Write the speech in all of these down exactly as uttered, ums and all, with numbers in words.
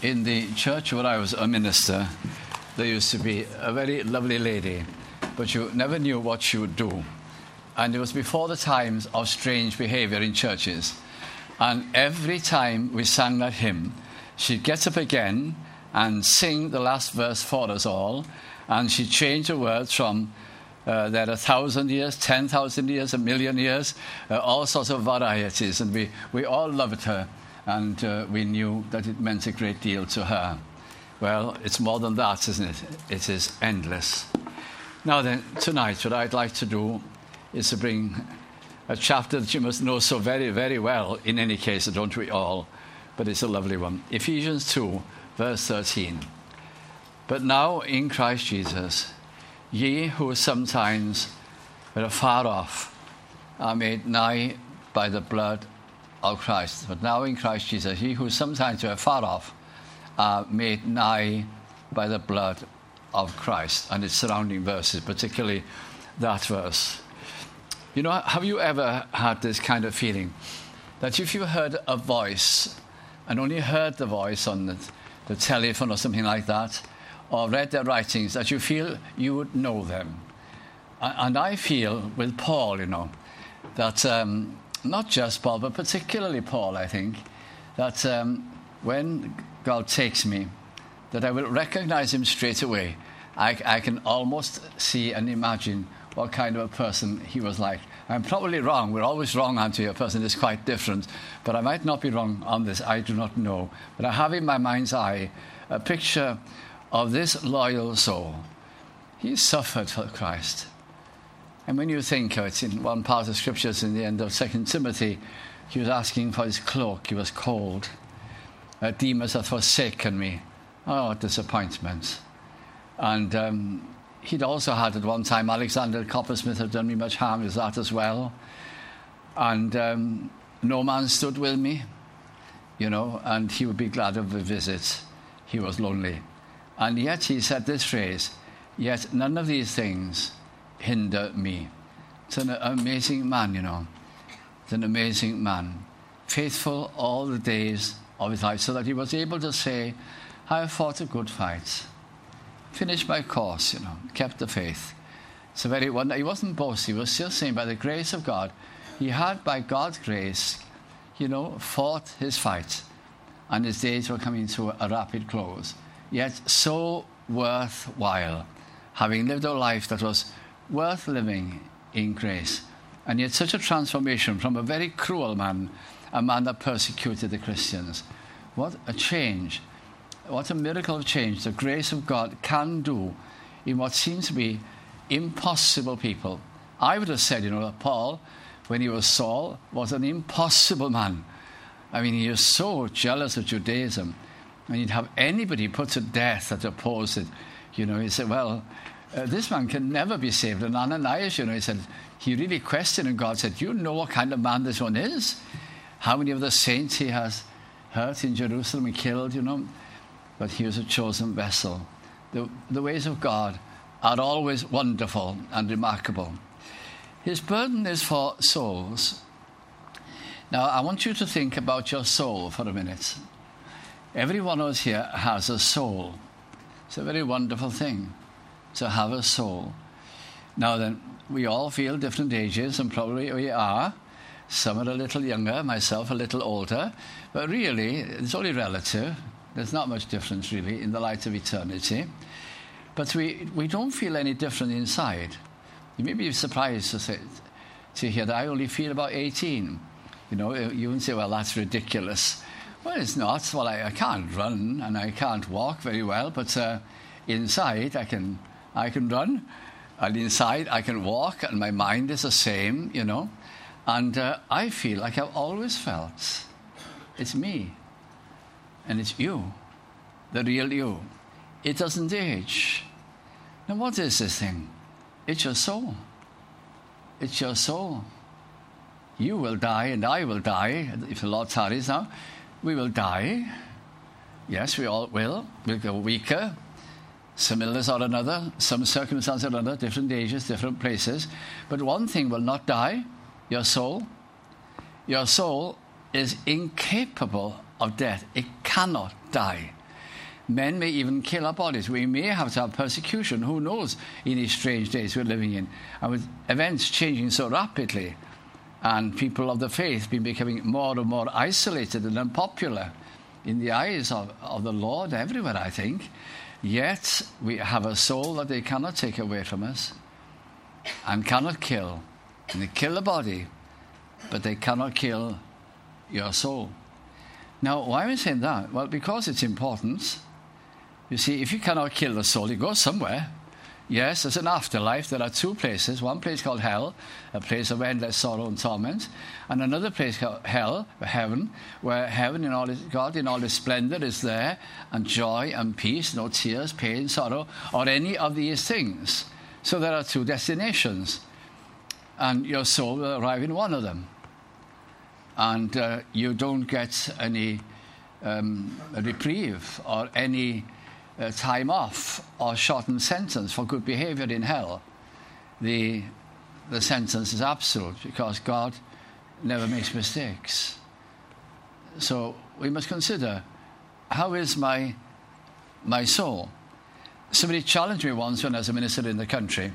In the church where I was a minister, there used to be a very lovely lady, but you never knew what she would do. And it was before the times of strange behavior in churches. And every time we sang that hymn, she'd get up again and sing the last verse for us all. And she'd change the words from uh, there are a thousand years, ten thousand years, a million years, uh, all sorts of varieties. And we, we all loved her. And uh, we knew that it meant a great deal to her. Well, it's more than that, isn't it? It is endless. Now then, tonight, what I'd like to do is to bring a chapter that you must know so very, very well, in any case, don't we all? But it's a lovely one. Ephesians two, verse thirteen. But now in Christ Jesus, ye who sometimes were afar off are made nigh by the blood of Christ. But now in Christ Jesus, ye who sometimes were far off are made nigh by the blood of Christ. And its surrounding verses, particularly that verse. You know, have you ever had this kind of feeling that if you heard a voice and only heard the voice on the, the telephone or something like that, or read their writings, that you feel you would know them? And I feel with Paul, you know, that um, not just Paul, but particularly Paul, I think, that um, when God takes me, that I will recognize him straight away. I, I can almost see and imagine what kind of a person he was like. I'm probably wrong. We're always wrong, aren't we? A person is quite different. But I might not be wrong on this. I do not know. But I have in my mind's eye a picture of this loyal soul. He suffered for Christ. And when you think of it, in one part of Scriptures, in the end of Second Timothy, he was asking for his cloak. He was cold. Uh, Demas hath forsaken me. Oh, what disappointment. And um, he'd also had at one time, Alexander Coppersmith had done me much harm with that as well. And um, no man stood with me, you know, and he would be glad of a visit. He was lonely. And yet he said this phrase, yet none of these things hinder me. It's an amazing man, you know. It's an amazing man. Faithful all the days of his life, so that he was able to say, I have fought a good fight. Finished my course, you know, kept the faith. It's a very wonder. He wasn't boasting. He was just saying, by the grace of God, he had, by God's grace, you know, fought his fight. And his days were coming to a rapid close. Yet so worthwhile, having lived a life that was worth living in grace. And yet such a transformation from a very cruel man, a man that persecuted the Christians. What a change. What a miracle of change the grace of God can do in what seems to be impossible people. I would have said, you know, that Paul, when he was Saul, was an impossible man. I mean, he was so jealous of Judaism. And you'd have anybody put to death that opposed it. You know, he said, well, uh, this man can never be saved. And Ananias, you know, he said, he really questioned, and God said, you know what kind of man this one is? How many of the saints he has hurt in Jerusalem and killed, you know? But he was a chosen vessel. The, the ways of God are always wonderful and remarkable. His burden is for souls. Now, I want you to think about your soul for a minute. Every one of us here has a soul. It's a very wonderful thing to have a soul. Now then, we all feel different ages, and probably we are. Some are a little younger, myself a little older. But really, it's only relative. There's not much difference, really, in the light of eternity. But we, we don't feel any different inside. You may be surprised to, say, to hear that I only feel about eighteen. You know, you can say, well, that's ridiculous. Well, it's not. Well, I, I can't run and I can't walk very well, but uh, inside I can, I can run, and inside I can walk, and my mind is the same, you know. And uh, I feel like I've always felt. It's me. And it's you, the real you. It doesn't age. Now, what is this thing? It's your soul. It's your soul. You will die, and I will die, if the Lord tarries now. We will die. Yes, we all will. We'll go weaker. Some illness or another, some circumstance or another, different ages, different places. But one thing will not die, your soul. Your soul is incapable of death. It cannot die. Men may even kill our bodies. We may have to have persecution. Who knows in these strange days we're living in? And with events changing so rapidly, and people of the faith being becoming more and more isolated and unpopular in the eyes of, of the Lord everywhere, I think. Yet we have a soul that they cannot take away from us and cannot kill. And they kill the body, but they cannot kill your soul. Now, why am I saying that? Well, because it's important. You see, if you cannot kill the soul, you go somewhere. Yes, there's an afterlife. There are two places. One place called hell, a place of endless sorrow and torment, and another place called hell, heaven, where heaven in all its, God in all his splendor is there, and joy and peace, no tears, pain, sorrow, or any of these things. So there are two destinations, and your soul will arrive in one of them. And uh, you don't get any um, reprieve or any uh, time off or shortened sentence for good behavior in hell. The, the sentence is absolute because God never makes mistakes. So we must consider, how is my, my soul? Somebody challenged me once when I was a minister in the country.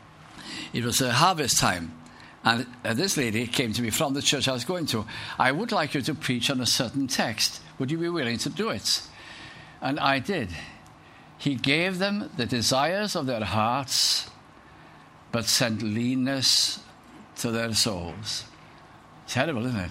It was a harvest time. And uh, this lady came to me from the church I was going to. I would like you to preach on a certain text. Would you be willing to do it? And I did. He gave them the desires of their hearts, but sent leanness to their souls. Terrible, isn't it?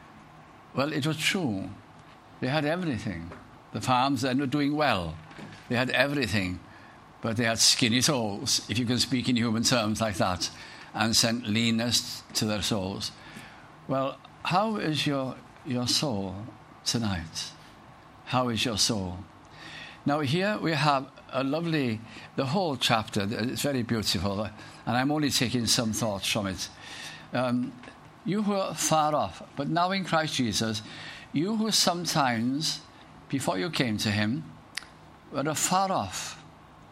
Well, it was true. They had everything. The farms then were doing well. They had everything, but they had skinny souls, if you can speak in human terms like that, and sent leanness to their souls. Well, how is your, your soul tonight? How is your soul? Now, here we have a lovely, the whole chapter, it's very beautiful, and I'm only taking some thoughts from it. Um, you who are far off, but now in Christ Jesus, you who sometimes, before you came to him, were far off.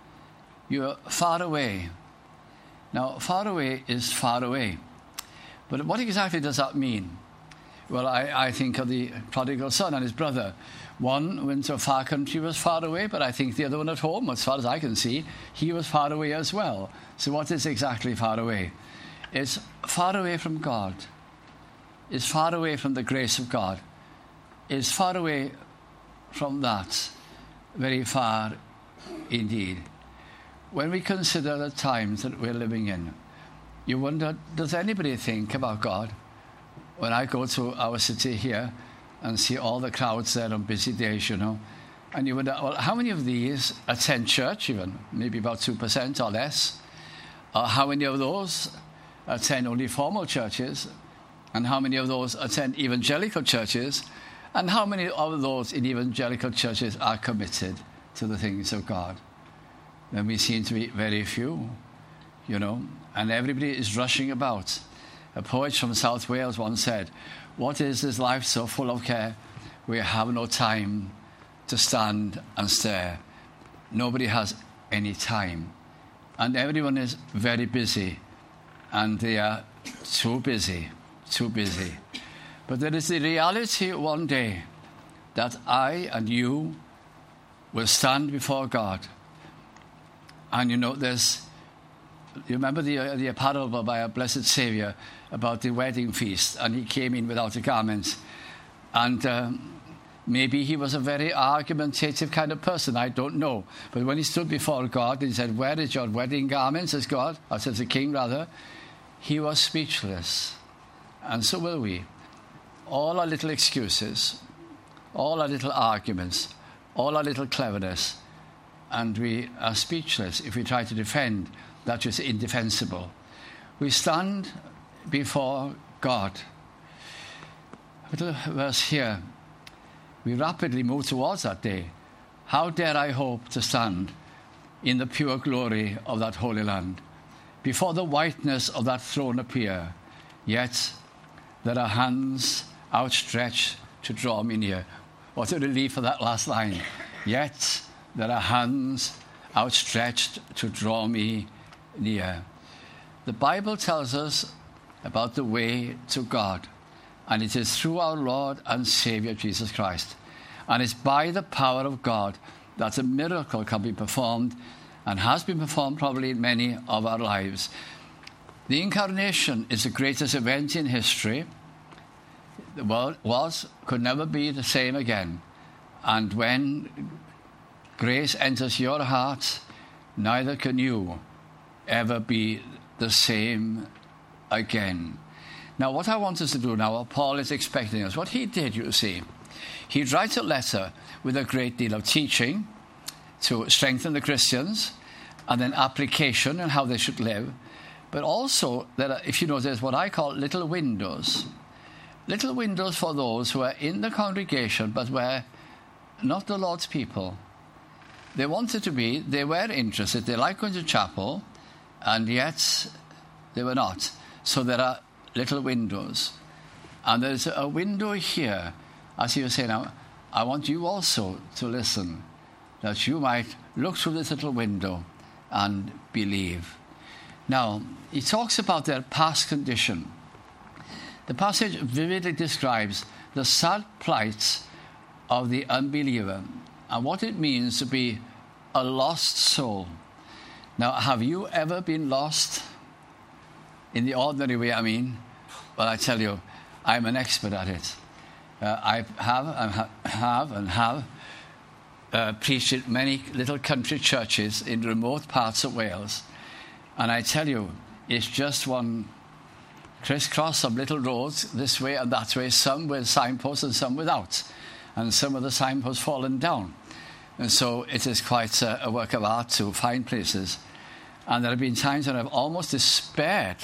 You're far away. Now, far away is far away. But what exactly does that mean? Well, I, I think of the prodigal son and his brother. One went to a far country, was far away, but I think the other one at home, as far as I can see, he was far away as well. So what is exactly far away? It's far away from God. It's far away from the grace of God. It's far away from that. Very far indeed. When we consider the times that we're living in, you wonder, does anybody think about God? When I go to our city here and see all the crowds there on busy days, you know, and you wonder, well, how many of these attend church even? Maybe about two percent or less. Or how many of those attend only formal churches? And how many of those attend evangelical churches? And how many of those in evangelical churches are committed to the things of God? Then we seem to be very few, you know, and everybody is rushing about. A poet from South Wales once said, "What is this life so full of care? We have no time to stand and stare." Nobody has any time. And everyone is very busy. And they are too busy, too busy. But there is the reality one day that I and you will stand before God. And you know, there's, you remember the, uh, the parable by our blessed Savior about the wedding feast, and he came in without a garment. And um, maybe he was a very argumentative kind of person, I don't know. But when he stood before God and he said, "Where is your wedding garment?" says God, or says the king rather, he was speechless. And so will we. All our little excuses, all our little arguments, all our little cleverness, and we are speechless if we try to defend that which is indefensible. We stand before God. A little verse here. We rapidly move towards that day. How dare I hope to stand in the pure glory of that holy land, before the whiteness of that throne appear, yet there are hands outstretched to draw me near. What a relief for that last line. Yet there are hands outstretched to draw me near. The Bible tells us about the way to God, and it is through our Lord and Savior Jesus Christ. And it's by the power of God that a miracle can be performed and has been performed probably in many of our lives. The incarnation is the greatest event in history. The world was, could never be the same again. And when grace enters your heart, neither can you ever be the same again. Now, what I want us to do now, what Paul is expecting us, what he did, you see, he'd write a letter with a great deal of teaching to strengthen the Christians, and then application and how they should live. But also, there are, if you notice, what I call little windows. Little windows for those who are in the congregation, but were not the Lord's people. They wanted to be, they were interested, they liked going to chapel, and yet they were not. So there are little windows. And there's a window here, as he was saying, now, I want you also to listen, that you might look through this little window and believe. Now, he talks about their past condition. The passage vividly describes the sad plight of the unbeliever and what it means to be a lost soul. Now, have you ever been lost? In the ordinary way, I mean. Well, I tell you, I'm an expert at it. Uh, I have and ha- have and have uh, preached at many little country churches in remote parts of Wales. And I tell you, it's just one crisscross of little roads this way and that way, some with signposts and some without. And some of the signposts fallen down. And so it is quite a, a work of art to find places. And there have been times when I've almost despaired.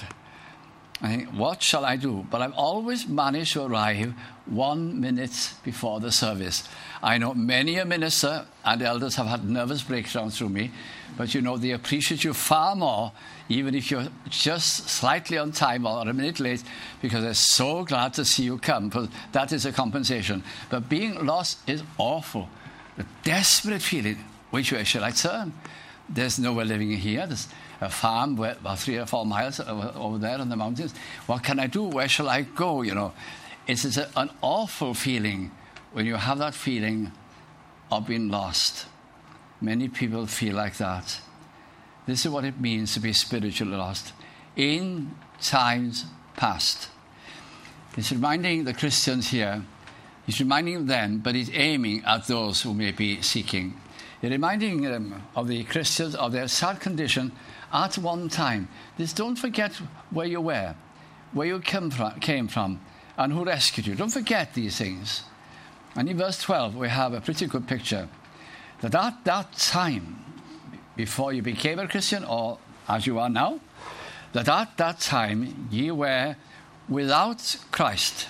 I think, what shall I do? But I've always managed to arrive one minute before the service. I know many a minister and elders have had nervous breakdowns through me, but you know, they appreciate you far more, even if you're just slightly on time or a minute late, because they're so glad to see you come, because that is a compensation. But being lost is awful. The desperate feeling, which way shall I turn? There's nowhere living here. There's a farm where, about three or four miles over, over there in the mountains. What can I do? Where shall I go? You know, it's, it's a, an awful feeling when you have that feeling of being lost. Many people feel like that. This is what it means to be spiritually lost in times past. It's reminding the Christians here, he's reminding them, but he's aiming at those who may be seeking. He's reminding them of the Christians of their sad condition at one time. This, don't forget where you were, where you came from, came from, and who rescued you. Don't forget these things. And in verse twelve, we have a pretty good picture that at that time, before you became a Christian, or as you are now, that at that time ye were without Christ,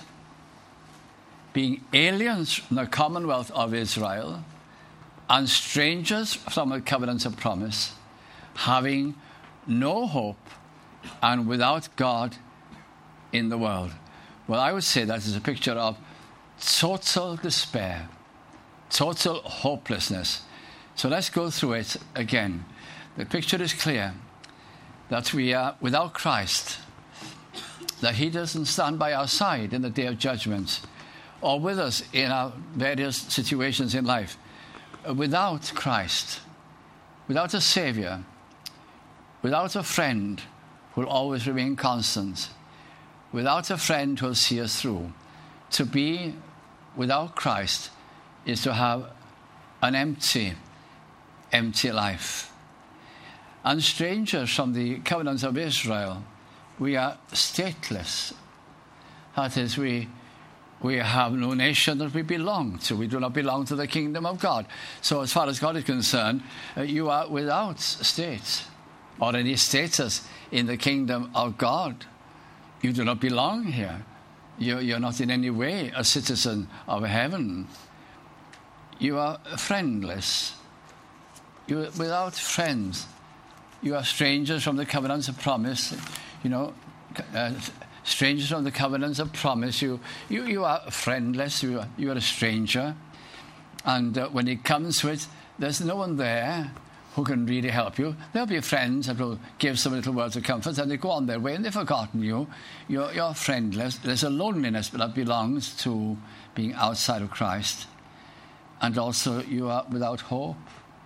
being aliens from the commonwealth of Israel, and strangers from the covenants of promise, having no hope and without God in the world. Well, I would say that is a picture of total despair, total hopelessness. So let's go through it again. The picture is clear that we are without Christ, that he doesn't stand by our side in the day of judgment or with us in our various situations in life. Without Christ, without a Savior, without a friend who will always remain constant, without a friend who will see us through. To be without Christ is to have an empty, empty life. And strangers from the covenants of Israel, we are stateless. That is, we We have no nation that we belong to. We do not belong to the kingdom of God. So as far as God is concerned, uh, you are without state or any status in the kingdom of God. You do not belong here. You, you're not in any way a citizen of heaven. You are friendless. You are without friends. You are strangers from the covenants of promise. You know, uh, strangers from the covenants of promise. You, you, you are friendless. You are, you are a stranger. And uh, when it comes to it, there's no one there who can really help you. There'll be friends that will give some little words of comfort, and they go on their way, and they've forgotten you. You're, you're friendless. There's a loneliness that belongs to being outside of Christ. and also you are without hope,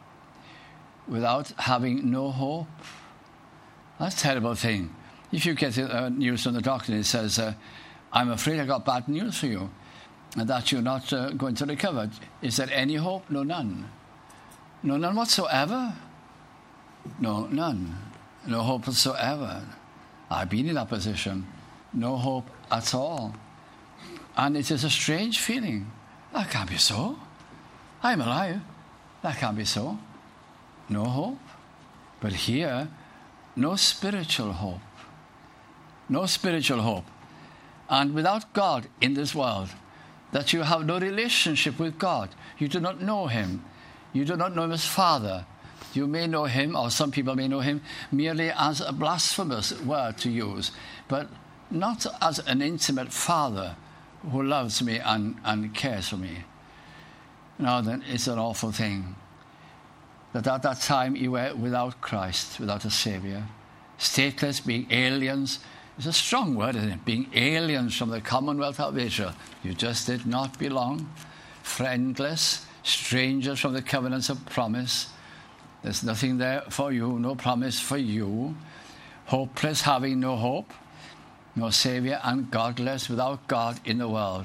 without having no hope. That's a terrible thing. If you get uh, news from the doctor and it says, uh, I'm afraid I got bad news for you, and that you're not uh, going to recover, is there any hope? No, none. No, none whatsoever. No, none. No hope whatsoever. I've been in that position. No hope at all. And it is a strange feeling. That can't be so. I'm alive. That can't be so. No hope. But here, no spiritual hope. No spiritual hope. And without God in this world, that you have no relationship with God. You do not know him. You do not know him as Father. You may know him, or some people may know him, merely as a blasphemous word to use, but not as an intimate Father who loves me and, and cares for me. Now then, it's an awful thing that at that time you were without Christ, without a Saviour, stateless, being aliens. It's a strong word, isn't it? Being aliens from the Commonwealth of Israel. You just did not belong. Friendless, strangers from the covenants of promise. There's nothing there for you, no promise for you. Hopeless, having no hope, no Saviour, and godless, without God in the world.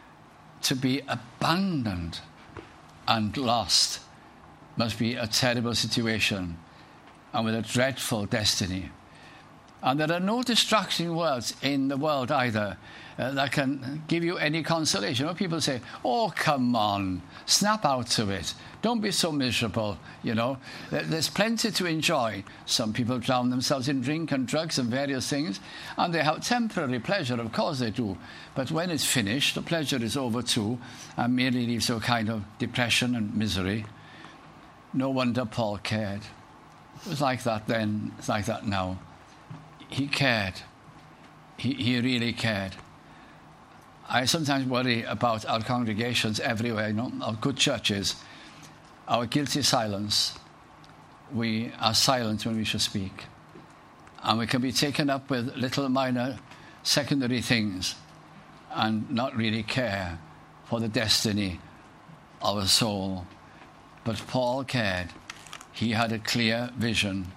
To be abandoned and lost must be a terrible situation and with a dreadful destiny. And there are no distracting words in the world either uh, that can give you any consolation. You know, people say, oh, come on, snap out of it. Don't be so miserable, you know. There's plenty to enjoy. Some people drown themselves in drink and drugs and various things, and they have temporary pleasure, of course they do. But when it's finished, the pleasure is over too, and merely leaves a kind of depression and misery. No wonder Paul cared. It was like that then, it's like that now. He cared. He, he really cared. I sometimes worry about our congregations everywhere, you know, our good churches, our guilty silence. We are silent when we should speak. And we can be taken up with little minor secondary things and not really care for the destiny of a soul. But Paul cared. He had a clear vision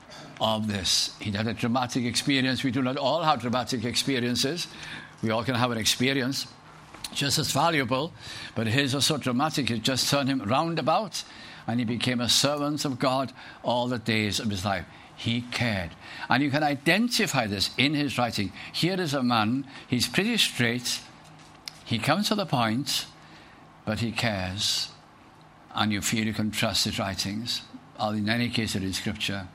of this. He had a dramatic experience. We do not all have dramatic experiences. We all can have an experience just as valuable, but his was so dramatic it just turned him round about, and he became a servant of God all the days of his life. He cared. And you can identify this in his writing. Here is a man, he's pretty straight, he comes to the point, but he cares. And you feel you can trust his writings, or in any case it is Scripture.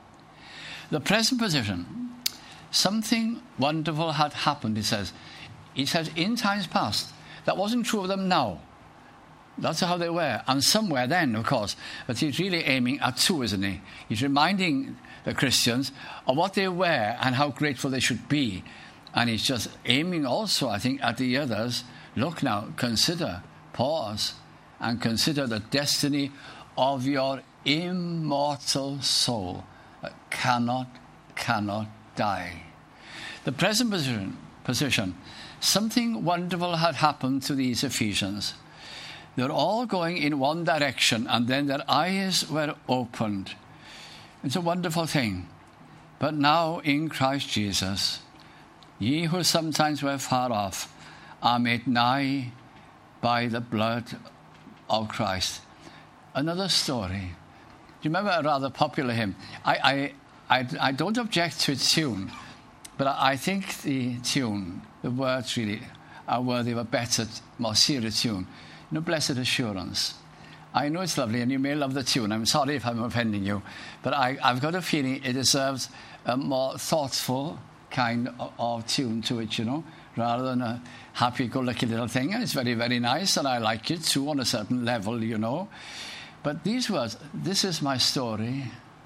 The present position, something wonderful had happened, he says. He says, in times past. That wasn't true of them now. That's how they were. And some were then, of course. But he's really aiming at two, isn't he? He's reminding the Christians of what they were and how grateful they should be. And he's just aiming also, I think, at the others. Look now, consider, pause, and consider the destiny of your immortal soul that cannot, cannot die. The present position, position, something wonderful had happened to these Ephesians. They're all going in one direction, and then their eyes were opened. It's a wonderful thing. But now in Christ Jesus, ye who sometimes were far off are made nigh by the blood of Christ. Another story. Do you remember a rather popular hymn? I, I, I, I don't object to its tune, but I, I think the tune, the words really, are worthy of a better, more serious tune. You know, Blessed Assurance. I know it's lovely, and you may love the tune. I'm sorry if I'm offending you, but I, I've got a feeling it deserves a more thoughtful kind of, of tune to it, you know, rather than a happy-go-lucky little thing. And it's very, very nice, and I like it too on a certain level, you know. But these words, this is my story,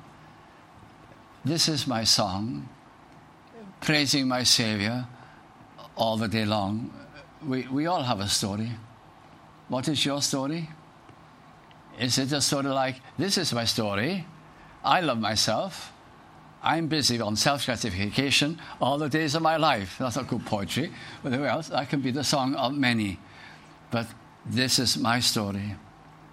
this is my song, praising my Saviour all the day long. We, we all have a story. What is your story? Is it a story like, this is my story, I love myself, I'm busy on self-gratification all the days of my life? That's not good poetry. But who else? That can be the song of many. But this is my story.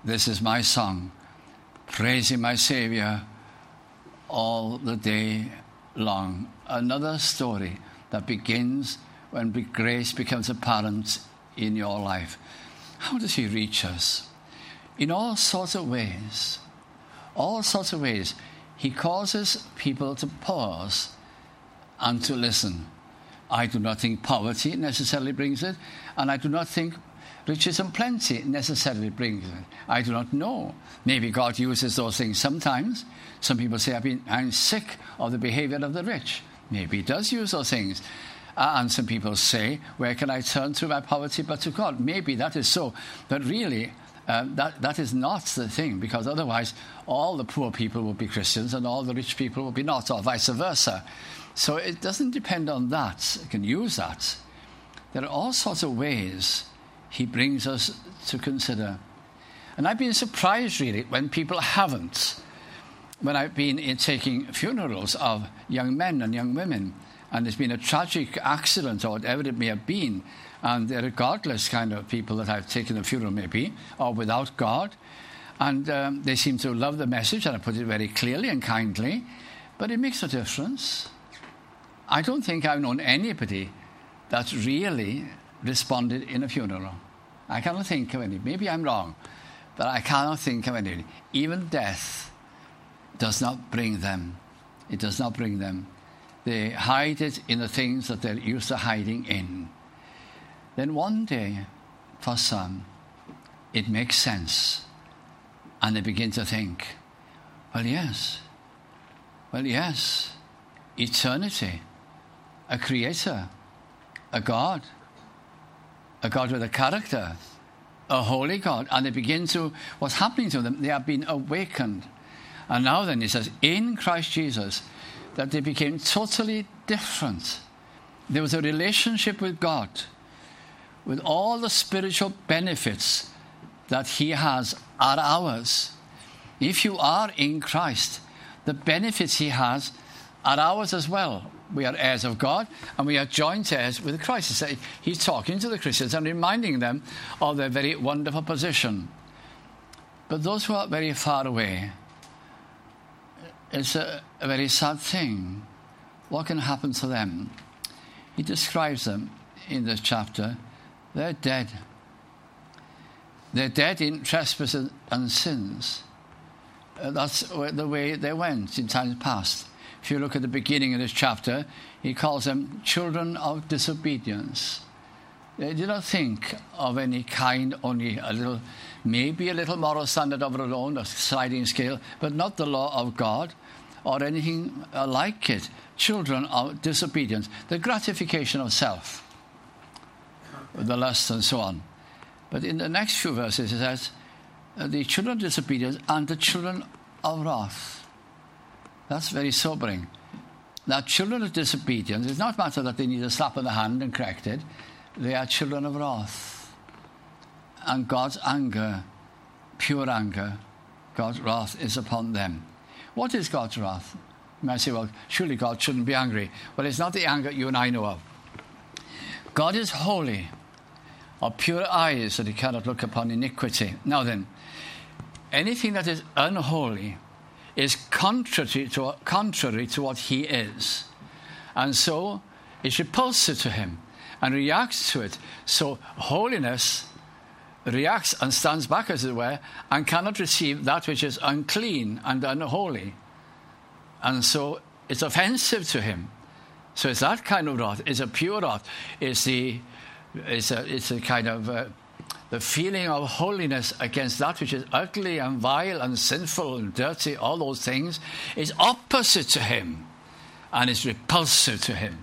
This is my song, praising my Savior all the day long. Another story that begins when grace becomes apparent in your life. How does he reach us? In all sorts of ways. All sorts of ways. He causes people to pause and to listen. I do not think poverty necessarily brings it, and I do not think riches and plenty necessarily brings it. I do not know. Maybe God uses those things sometimes. Some people say, I've been, I'm sick of the behavior of the rich. Maybe he does use those things. Uh, and some people say, where can I turn to my poverty but to God? Maybe that is so. But really, uh, that, that is not the thing, because otherwise all the poor people will be Christians and all the rich people will be not, or vice versa. So it doesn't depend on that. You can use that. There are all sorts of ways he brings us to consider. And I've been surprised, really, when people haven't. When I've been in taking funerals of young men and young women, and there's been a tragic accident or whatever it may have been, and they're godless kind of people that I've taken a funeral maybe, or without God, and um, they seem to love the message, and I put it very clearly and kindly, but it makes a difference. I don't think I've known anybody that really responded in a funeral. I cannot think of any. Maybe I'm wrong, but I cannot think of any. Even death does not bring them. It does not bring them. They hide it in the things that they're used to hiding in. Then one day, for some, it makes sense. And they begin to think, well, yes. Well, yes. Eternity. A creator. A God. A God with a character, a holy God. And they begin to, what's happening to them, they have been awakened. And now then, he says, in Christ Jesus, that they became totally different. There was a relationship with God, with all the spiritual benefits that he has are ours. If you are in Christ, the benefits he has are ours as well. We are heirs of God, and we are joint heirs with Christ. He's talking to the Christians and reminding them of their very wonderful position. But those who are very far away, it's a, a very sad thing. What can happen to them? He describes them in this chapter. They're dead. They're dead in trespasses and sins. Uh, that's the way they went in times past. If you look at the beginning of this chapter, he calls them children of disobedience. They did not think of any kind, only a little, maybe a little moral standard of their own, a sliding scale, but not the law of God or anything like it. Children of disobedience, the gratification of self, the lust and so on. But in the next few verses it says, the children of disobedience and the children of wrath. That's very sobering. Now, children of disobedience, it's not a matter that they need a slap on the hand and correct it. They are children of wrath. And God's anger, pure anger, God's wrath is upon them. What is God's wrath? You might say, well, surely God shouldn't be angry. Well, it's not the anger you and I know of. God is holy, of pure eyes that he cannot look upon iniquity. Now then, anything that is unholy is contrary to, contrary to what he is. And so it's repulsive to him and reacts to it. So holiness reacts and stands back, as it were, and cannot receive that which is unclean and unholy. And so it's offensive to him. So it's that kind of wrath. It's a pure wrath. It's the it's a it's a kind of uh, the feeling of holiness against that which is ugly and vile and sinful and dirty. All those things is opposite to him, and is repulsive to him.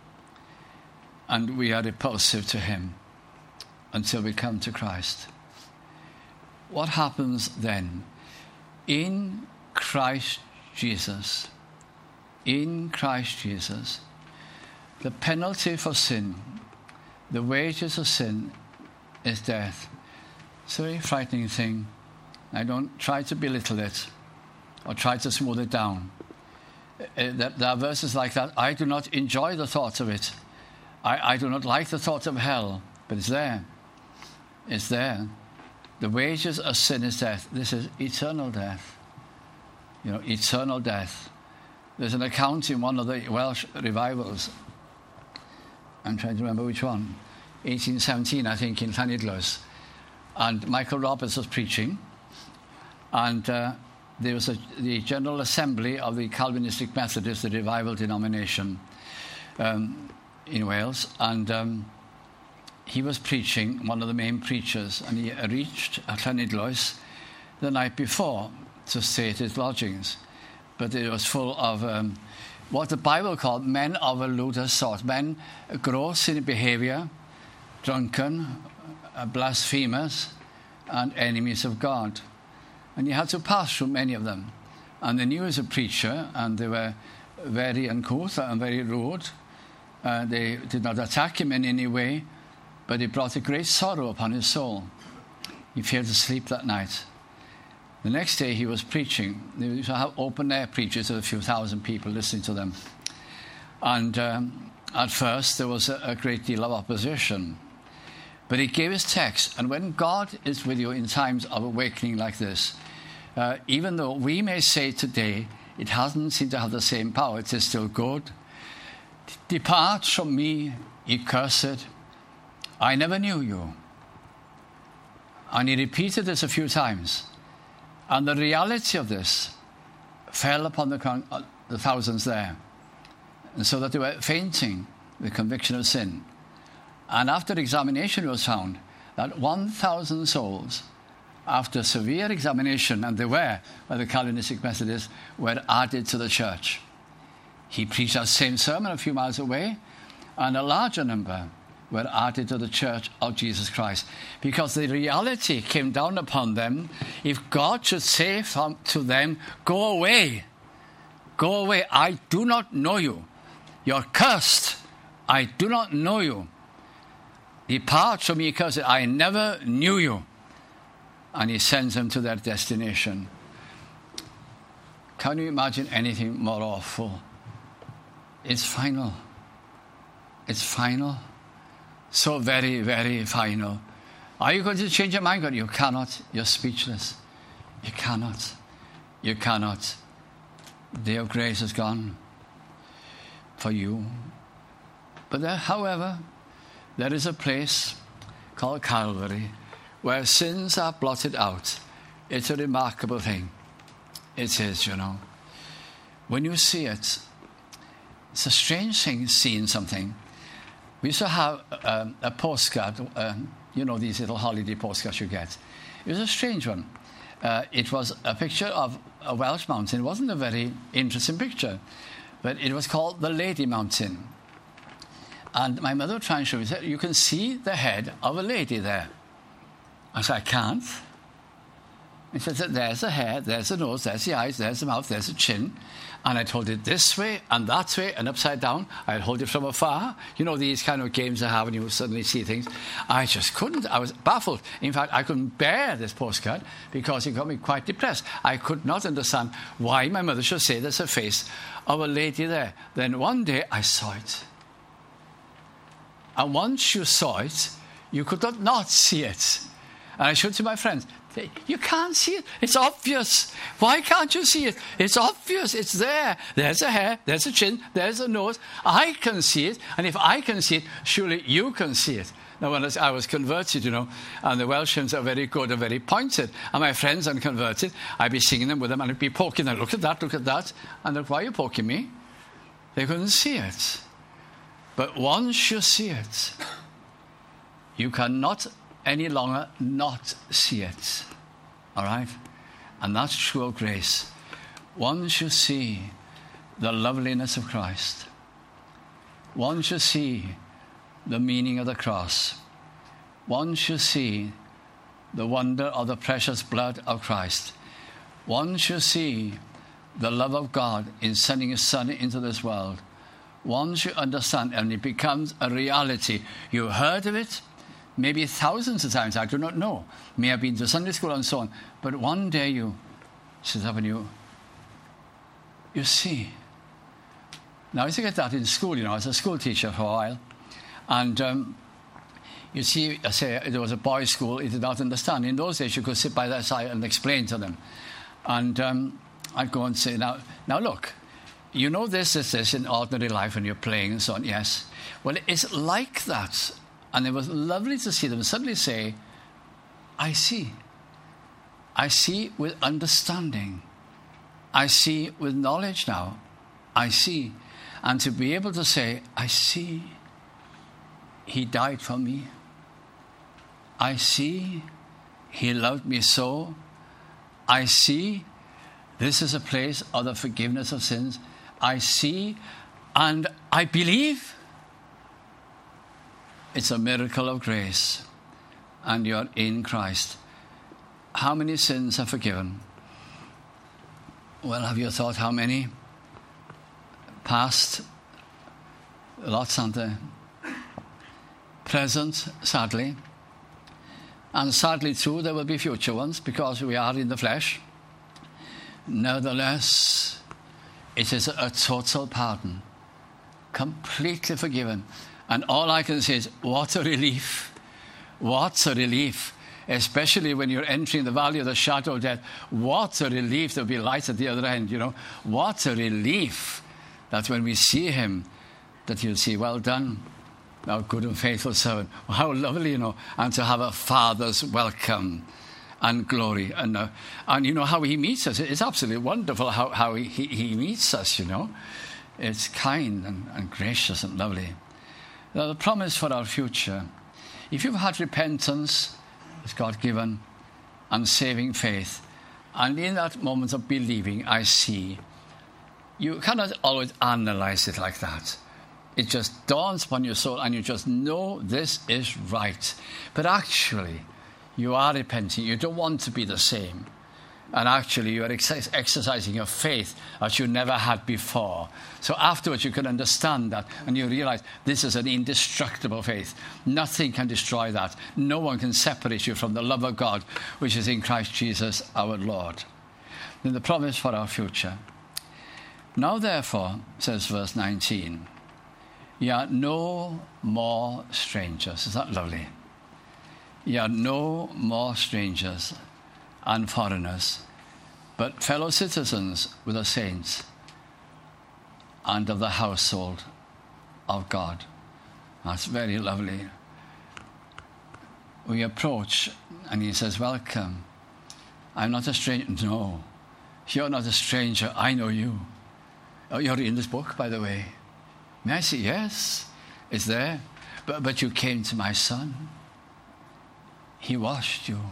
And we are repulsive to him until we come to Christ. What happens then? In Christ Jesus, in Christ Jesus, the penalty for sin, the wages of sin is death. It's a very frightening thing. I don't try to belittle it or try to smooth it down. There are verses like that. I do not enjoy the thought of it. I, I do not like the thought of hell, but it's there. It's there. The wages of sin is death. This is eternal death. You know, eternal death. There's an account in one of the Welsh revivals. I'm trying to remember which one. eighteen seventeen, I think, in Llanidloes. And Michael Roberts was preaching. And uh, there was a, the General Assembly of the Calvinistic Methodists, the revival denomination um, in Wales. And um, he was preaching, one of the main preachers. And he reached Llanidloes the night before to stay at his lodgings. But it was full of um, what the Bible called men of a lewder sort. Men gross in behavior, drunken, uh, blasphemers, and enemies of God. And you had to pass through many of them. And they knew he was a preacher, and they were very uncouth and very rude. Uh, they did not attack him in any way, but it brought a great sorrow upon his soul. He failed to sleep that night. The next day he was preaching. They used to have open-air preachers with a few thousand people listening to them. And um, at first there was a, a great deal of opposition. But he gave his text. And when God is with you in times of awakening like this, uh, even though we may say today it hasn't seemed to have the same power, it is still good. Depart from me, ye cursed. I never knew you. And he repeated this a few times. And the reality of this fell upon the, con- uh, the thousands there. And so that they were fainting with conviction of sin. And after examination it was found that one thousand souls, after severe examination, and they were by the Calvinistic Methodists, were added to the church. He preached that same sermon a few miles away, and a larger number were added to the church of Jesus Christ. Because the reality came down upon them, if God should say from, to them, go away, go away, I do not know you. You're cursed. I do not know you. Depart from me, cursed. I never knew you. And he sends them to their destination. Can you imagine anything more awful? It's final. It's final. So very, very final. Are you going to change your mind? God? You cannot. You're speechless. You cannot. You cannot. The day of grace is gone for you. But there, however, there is a place called Calvary where sins are blotted out. It's a remarkable thing. It is, you know. When you see it, it's a strange thing seeing something. We used to have um, a postcard, um, you know, these little holiday postcards you get. It was a strange one. Uh, it was a picture of a Welsh mountain. It wasn't a very interesting picture, but it was called the Lady Mountain. And my mother tried to show me, said, you can see the head of a lady there. I said, I can't. And she said, there's the hair, there's the nose, there's the eyes, there's the mouth, there's the chin. And I'd hold it this way and that way and upside down. I'd hold it from afar. You know, these kind of games I have when you suddenly see things. I just couldn't. I was baffled. In fact, I couldn't bear this postcard because it got me quite depressed. I could not understand why my mother should say there's a face of a lady there. Then one day I saw it. And once you saw it, you could not, not see it. And I showed to my friends, you can't see it. It's obvious. Why can't you see it? It's obvious. It's there. There's a hair. There's a chin. There's a nose. I can see it. And if I can see it, surely you can see it. Now, when I was converted, you know, and the Welsh hymns are very good and very pointed. And my friends unconverted, I'd be singing them with them and I'd be poking them. Look at that, look at that. And they're, why are you poking me? They couldn't see it. But once you see it, you cannot any longer not see it. All right? And that's true of grace. Once you see the loveliness of Christ, once you see the meaning of the cross, once you see the wonder of the precious blood of Christ, once you see the love of God in sending His Son into this world, once you understand and it becomes a reality, you heard of it, maybe thousands of times, I do not know. May have been to Sunday school and so on. But one day you sit up and you, you see. Now, I used to get that in school, you know. I was a school teacher for a while. And um, You see, I say there was a boys' school, he did not understand. In those days, you could sit by their side and explain to them. And um, I'd go and say, now, now look, you know this, this, this in ordinary life when you're playing and so on, yes. Well, it's like that. And it was lovely to see them suddenly say, I see. I see with understanding. I see with knowledge now. I see. And to be able to say, I see. He died for me. I see. He loved me so. I see. This is a place of the forgiveness of sins. I see. And I believe. It's a miracle of grace. And you're in Christ. How many sins are forgiven? Well, have you thought how many? Past, lots, aren't there? Present, sadly. And sadly, too, there will be future ones because we are in the flesh. Nevertheless, it is a total pardon. Completely forgiven. And all I can say is, what a relief. What a relief. Especially when you're entering the valley of the shadow of death. What a relief. There'll be light at the other end, you know. What a relief that when we see him, that he'll say, well done, thou good and faithful servant. How lovely, you know, and to have a Father's welcome and glory. And uh, and you know how he meets us. It's absolutely wonderful how, how he, he, he meets us, you know. It's kind and, and gracious and lovely. Now, the promise for our future. If you've had repentance, as God given, and saving faith, and in that moment of believing, I see, you cannot always analyze it like that. It just dawns upon your soul and you just know this is right. But actually, you are repenting. You don't want to be the same. And actually, you are ex- exercising your faith as you never had before. So afterwards, you can understand that and you realize this is an indestructible faith. Nothing can destroy that. No one can separate you from the love of God, which is in Christ Jesus our Lord. Then the promise for our future. Now, therefore, says verse nineteen, ye are no more strangers. Is that lovely? Ye are no more strangers and foreigners, but fellow citizens with the saints and of the household of God. That's very lovely. We approach and he says, welcome. I'm not a stranger. No, you're not a stranger. I know you. Oh, you're in this book, by the way. May I say, yes, it's there. But, but you came to my son. He washed you.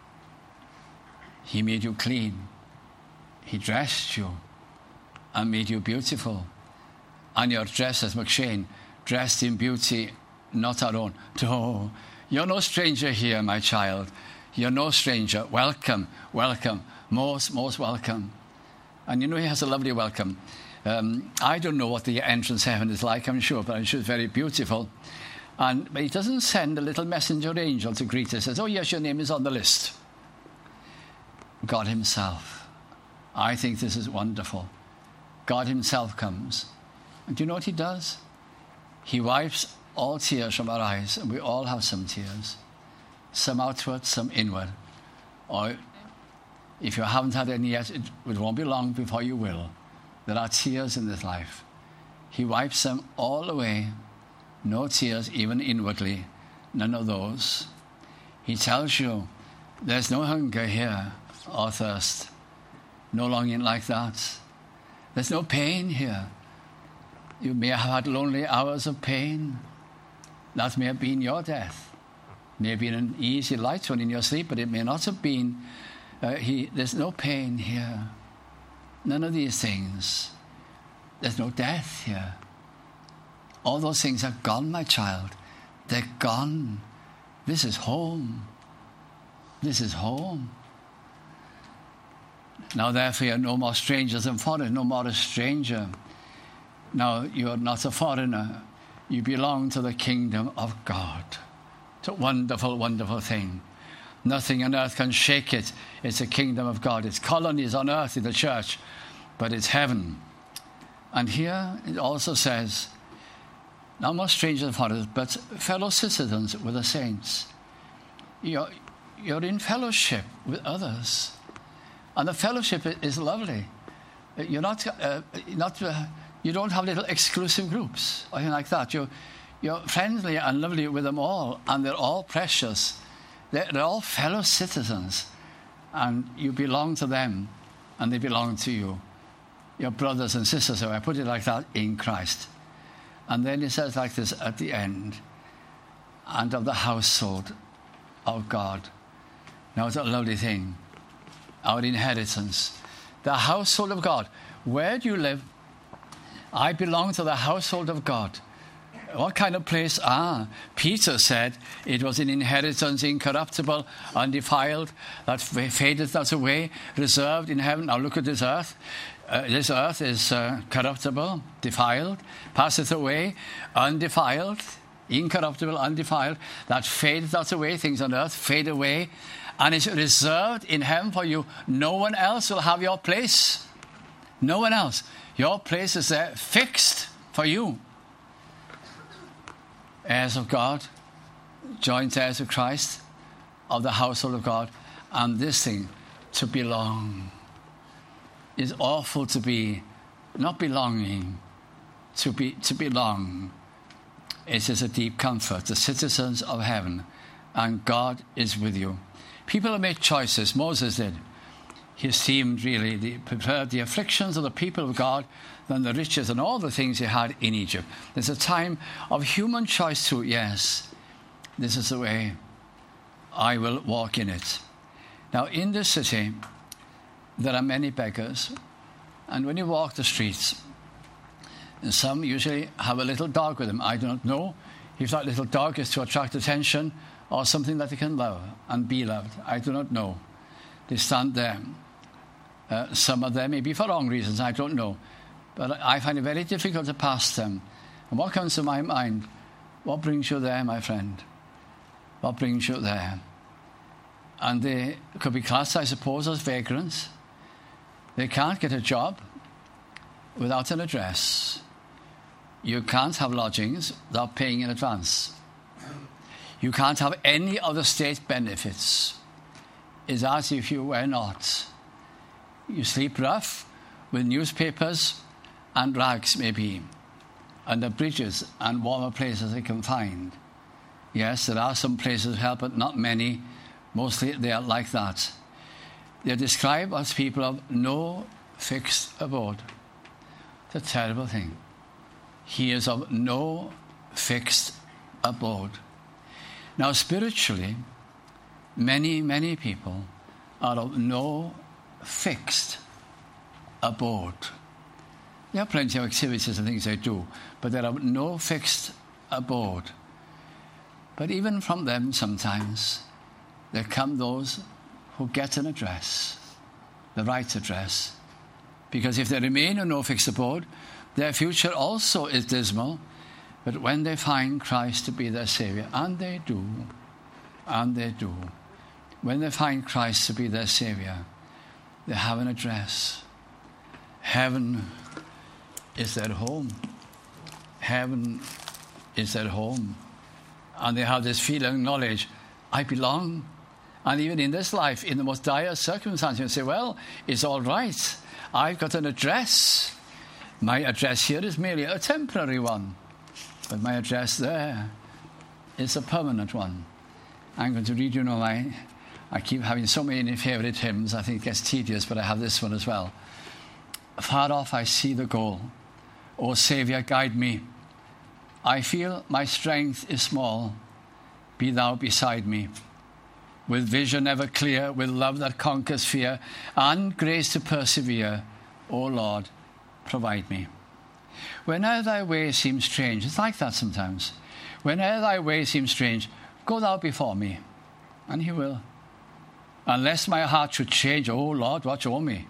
He made you clean. He dressed you and made you beautiful. And you're dressed, as McShane, dressed in beauty, not our own. No, you're no stranger here, my child. You're no stranger. Welcome, welcome, most, most welcome. And you know, he has a lovely welcome. Um, I don't know what the entrance heaven is like, I'm sure, but I'm sure it's very beautiful. And but he doesn't send a little messenger angel to greet us. He says, oh, yes, your name is on the list. God himself. I think this is wonderful. God himself comes. And do you know what he does? He wipes all tears from our eyes, and we all have some tears. Some outward, some inward. Or if you haven't had any yet, it, it won't be long before you will. There are tears in this life. He wipes them all away. No tears, even inwardly. None of those. He tells you, there's no hunger here or thirst. No longing like that. There's no pain here. You may have had lonely hours of pain. That may have been your death. May have been an easy, light one in your sleep, but it may not have been. Uh, he, there's no pain here. None of these things. There's no death here. All those things are gone, my child. They're gone. This is home. This is home. Now, therefore, you're no more strangers and foreigners, no more a stranger. Now, you're not a foreigner. You belong to the kingdom of God. It's a wonderful, wonderful thing. Nothing on earth can shake it. It's the kingdom of God. It's colonies on earth in the church, but it's heaven. And here it also says, not more strangers and foreigners, but fellow citizens with the saints. You're, you're in fellowship with others. And the fellowship is lovely. You're not, uh, not uh, you don't have little exclusive groups or anything like that. You're, you're friendly and lovely with them all, and they're all precious. They're, they're all fellow citizens, and you belong to them, and they belong to you. Your brothers and sisters, so I put it like that, in Christ. And then he says like this at the end, and of the household of God. Now, it's a lovely thing. Our inheritance. The household of God. Where do you live? I belong to the household of God. What kind of place? Ah, Peter said it was an inheritance incorruptible, undefiled, that fadeth not away, reserved in heaven. Now look at this earth. Uh, this earth is uh, corruptible, defiled, passeth away, undefiled, incorruptible, undefiled, that fadeth not away. Things on earth fade away, and is reserved in heaven for you. No one else will have your place. No one else. Your place is there, fixed for you. Heirs of God, joint heirs of Christ, of the household of God, and this thing, to belong. It's awful to be not belonging, to be to belong. It is a deep comfort. The citizens of heaven, and God is with you. People have made choices. Moses did. He esteemed really, the, preferred the afflictions of the people of God than the riches and all the things he had in Egypt. There's a time of human choice too. Yes, this is the way. I will walk in it. Now, in this city, there are many beggars. And when you walk the streets, and some usually have a little dog with them. I do not know if that little dog is to attract attention or something that they can love and be loved. I do not know. They stand there. Uh, some of them may be for wrong reasons, I don't know. But I find it very difficult to pass them. And what comes to my mind? What brings you there, my friend? What brings you there? And they could be classed, I suppose, as vagrants. They can't get a job without an address. You can't have lodgings without paying in advance. You can't have any of the state benefits. It's as if you were not. You sleep rough with newspapers and rags, maybe, under bridges and warmer places they can find. Yes, there are some places of help, but not many. Mostly they are like that. They're described as people of no fixed abode. It's a terrible thing. He is of no fixed abode. Now, spiritually, many, many people are of no fixed abode. There are plenty of activities and things they do, but they're of no fixed abode. But even from them, sometimes, there come those who get an address, the right address. Because if they remain in no fixed abode, their future also is dismal. But when they find Christ to be their Saviour, and they do, and they do, when they find Christ to be their Saviour, they have an address. Heaven is their home. Heaven is their home. And they have this feeling, knowledge, I belong. And even in this life, in the most dire circumstances, you say, well, it's all right. I've got an address. My address here is merely a temporary one. But my address there is a permanent one. I'm going to read you know my... I keep having so many favourite hymns, I think it gets tedious, but I have this one as well. Far off I see the goal. O Saviour, guide me. I feel my strength is small. Be thou beside me. With vision ever clear, with love that conquers fear, and grace to persevere, O Lord, provide me. Whene'er thy way seems strange, it's like that sometimes. Whene'er thy way seems strange, go thou before me, and he will. Unless my heart should change, O Lord, watch o'er me.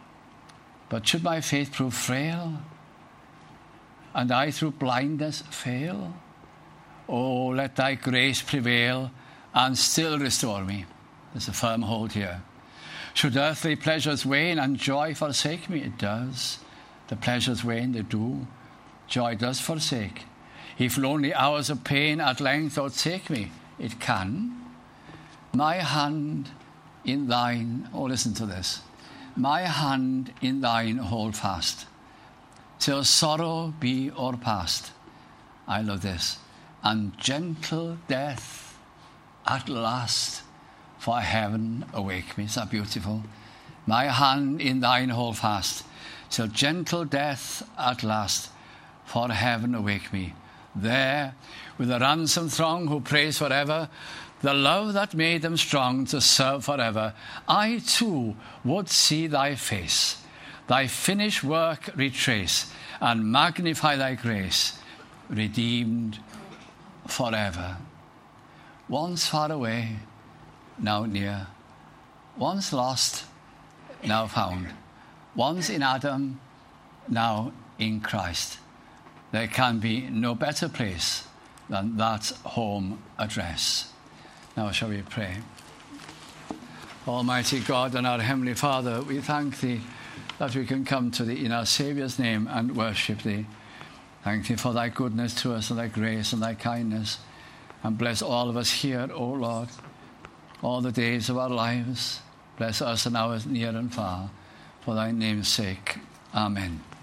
But should my faith prove frail, and I through blindness fail, oh, let thy grace prevail, and still restore me. There's a firm hold here. Should earthly pleasures wane and joy forsake me? It does. The pleasures wane, they do. Joy does forsake. If lonely hours of pain at length outtake me, it can. My hand in thine, oh listen to this, my hand in thine hold fast, till sorrow be o'erpast. I love this. And gentle death at last for heaven awake me. Is that beautiful? My hand in thine hold fast, till gentle death at last for heaven awake me. There, with the ransomed throng who praise forever, the love that made them strong to serve forever, I too would see thy face, thy finished work retrace, and magnify thy grace, redeemed forever. Once far away, now near. Once lost, now found. Once in Adam, now in Christ. There can be no better place than that home address. Now shall we pray? Almighty God and our Heavenly Father, we thank Thee that we can come to Thee in our Saviour's name and worship Thee. Thank Thee for Thy goodness to us and Thy grace and Thy kindness. And bless all of us here, O Lord, all the days of our lives. Bless us and ours near and far, for Thy name's sake. Amen.